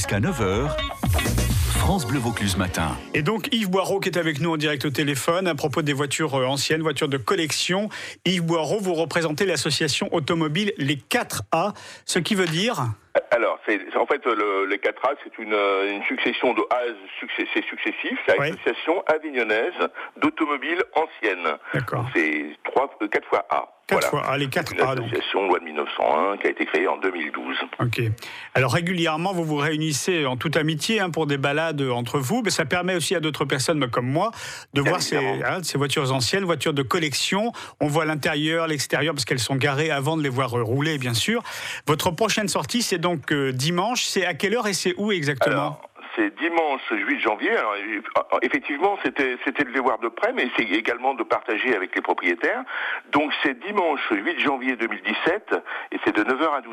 Jusqu'à 9h, France Bleu Vaucluse Matin. Et donc Yves Boireau qui est avec nous en direct au téléphone à propos des voitures anciennes, voitures de collection. Yves Boireau, vous représentez l'association automobile Les 4A, ce qui veut dire... Alors, en fait, les 4A, c'est une succession de A successifs. C'est l'association avignonnaise d'automobiles anciennes. D'accord. C'est 4 fois A. 4 fois A, les 4A. C'est une association loi de 1901 qui a été créée en 2012. Ok. Alors régulièrement, vous vous réunissez en toute amitié pour des balades entre vous, mais ça permet aussi à d'autres personnes comme moi de voir ces voitures anciennes, voitures de collection. On voit l'intérieur, l'extérieur, parce qu'elles sont garées avant de les voir rouler, bien sûr. Votre prochaine sortie, c'est donc dimanche. C'est à quelle heure et c'est où exactement ? C'est dimanche 8 janvier. Alors, effectivement, c'était de les voir de près, mais c'est également de partager avec les propriétaires. Donc, c'est dimanche 8 janvier 2017, et c'est de 9h à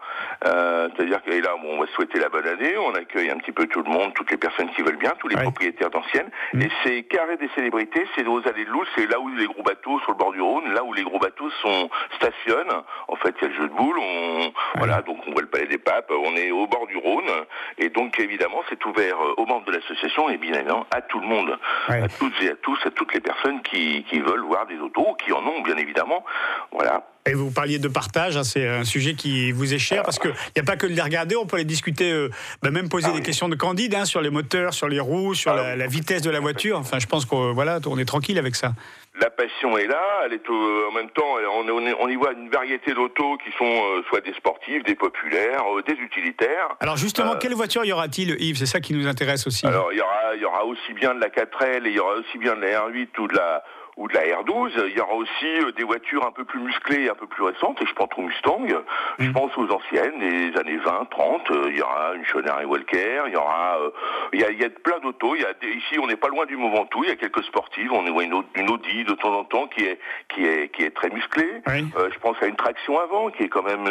12h. C'est-à-dire que là, on va souhaiter la bonne année, on accueille un petit peu tout le monde, toutes les personnes qui veulent bien, tous les propriétaires d'anciennes. Et c'est Carré des Célébrités, c'est aux allées de Loul, c'est là où les gros bateaux, sur le bord du Rhône, là où les gros bateaux stationnent. En fait, il y a le jeu de boules, voilà, donc on voit le Palais des Papes, on est au bord du Rhône, et donc évidemment, c'est ouvert aux membres de l'association et bien évidemment à tout le monde, à toutes et à tous, à toutes les personnes qui veulent voir des autos, qui en ont bien évidemment, voilà. Et vous parliez de partage, c'est un sujet qui vous est cher, parce qu'il n'y a pas que de les regarder, on peut les discuter, même poser des questions de candide sur les moteurs, sur les roues, sur la vitesse de la voiture. Enfin, je pense qu'on est tranquille avec ça. La passion est là, elle est en même temps, on y voit une variété d'autos qui sont soit des sportifs, des populaires, des utilitaires. Alors justement, quelle voiture y aura-t-il, Yves ? C'est ça qui nous intéresse aussi. Alors il y aura aussi bien de la 4L, et il y aura aussi bien de la R8 ou de la R12, il y aura aussi des voitures un peu plus musclées, un peu plus récentes, et je pense aux Mustang, je pense aux anciennes, des années 20, 30, il y aura une Schöner Walker, il y aura, il y a plein d'autos, ici on n'est pas loin du Mont Ventoux, il y a quelques sportives, on voit une Audi de temps en temps qui est très musclée, je pense à une traction avant, qui est quand même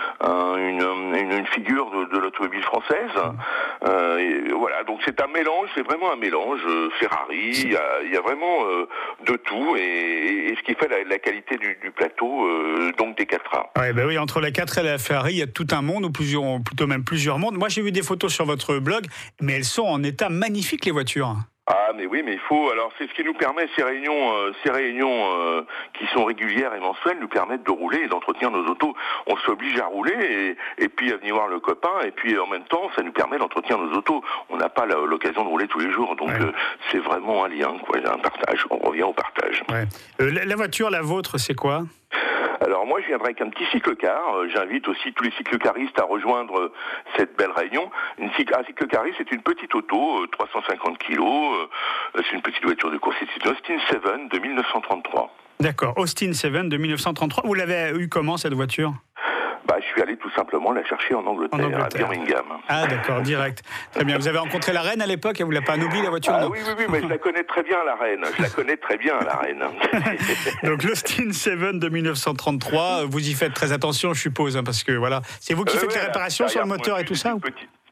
une figure de l'automobile française, et voilà, donc c'est un mélange, c'est vraiment un mélange, Ferrari, il y a vraiment de tout, et ce qui fait la qualité du plateau, donc des 4A. Oui, entre la 4 et la Ferrari, il y a tout un monde, ou plutôt même plusieurs mondes. Moi, j'ai vu des photos sur votre blog, mais elles sont en état magnifique, les voitures. Ah, mais oui, mais il faut. Alors, c'est ce qui nous permet, ces réunions qui sont régulières et mensuelles, nous permettent de rouler et d'entretenir nos autos. On s'oblige à rouler et puis à venir voir le copain, et puis en même temps, ça nous permet d'entretenir nos autos. On n'a pas l'occasion de rouler tous les jours, donc c'est vraiment un lien, un partage. On revient au partage. La voiture, la vôtre, c'est quoi ? Alors moi, je viendrai avec un petit cyclecar. J'invite aussi tous les cyclecaristes à rejoindre cette belle réunion. Un cyclecariste, c'est une petite auto, 350 kilos. C'est une petite voiture de course. C'est une Austin 7 de 1933. D'accord, Austin 7 de 1933. Vous l'avez eu comment, cette voiture ? Je suis allé tout simplement la chercher en Angleterre. À Birmingham. Ah d'accord, direct. Très bien. Vous avez rencontré la reine à l'époque, elle vous l'a pas anobli, la voiture ? Oui, mais je la connais très bien, la reine. Donc l'Austin 7 de 1933, vous y faites très attention, je suppose, parce que voilà. C'est vous qui faites les réparations sur le moteur et tout ça ? Pardon ?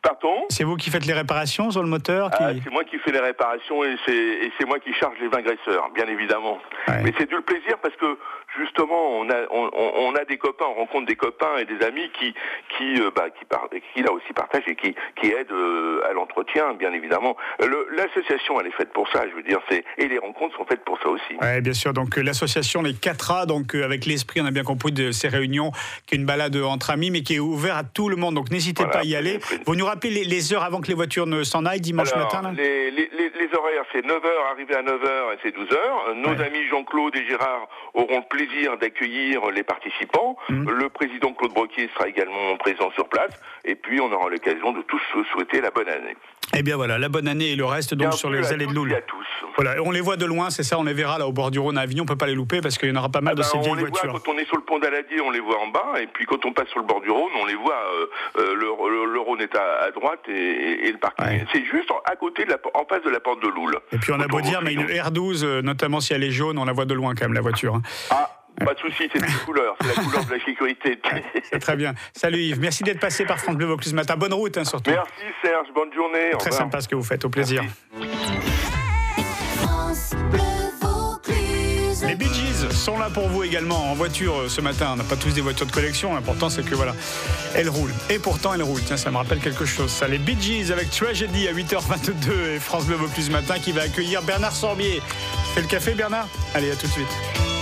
C'est vous qui faites les réparations sur le moteur C'est moi qui fais les réparations et c'est moi qui charge les vingresseurs, bien évidemment. Mais c'est du plaisir parce que justement on a des copains, on rencontre des copains et des amis qui là aussi partagent et qui aident à l'entretien, bien évidemment. L'association, elle est faite pour ça, je veux dire, et les rencontres sont faites pour ça aussi. Oui, bien sûr. Donc l'association Les 4A, donc avec l'esprit, on a bien compris, de ces réunions, qui est une balade entre amis, mais qui est ouverte à tout le monde. Donc n'hésitez pas à y aller. Vous nous rappelez les heures avant que les voitures ne s'en aillent dimanche matin là ? Les horaires, c'est 9h, arrivé à 9h et c'est 12h. Nos amis Jean-Claude et Gérard auront le plaisir d'accueillir les participants. Le président Claude Broquier sera également présent sur place. Et puis, on aura l'occasion de tous se souhaiter la bonne année. Eh bien voilà, la bonne année et le reste donc sur les allées de Loul. Voilà, on les voit de loin, c'est ça, on les verra là au bord du Rhône à Avignon, on peut pas les louper parce qu'il y en aura pas mal de ces vieilles voitures. Quand on est sur le pont d'Aladier, on les voit en bas, et puis quand on passe sur le bord du Rhône, on les voit. Le Rhône est à droite et le parking. C'est juste à côté, en face de la porte de Loul. Et puis on a beau dire, mais une R12, notamment si elle est jaune, on la voit de loin quand même la voiture. Pas de souci, c'est une couleur, c'est la couleur de la sécurité. C'est très bien. Salut Yves, merci d'être passé par France Bleu Vaucluse ce matin. Bonne route surtout. Merci Serge, bonne journée. Très sympa ce que vous faites, au plaisir. Les Bee Gees sont là pour vous également en voiture ce matin. On n'a pas tous des voitures de collection. L'important, c'est que voilà, elles roulent. Et pourtant, elles roulent. Tiens, ça me rappelle quelque chose. Ça, les Bee Gees avec Tragedy à 8h22 et France Bleu Vaucluse Matin qui va accueillir Bernard Sorbier. Fais le café, Bernard? Allez, à tout de suite.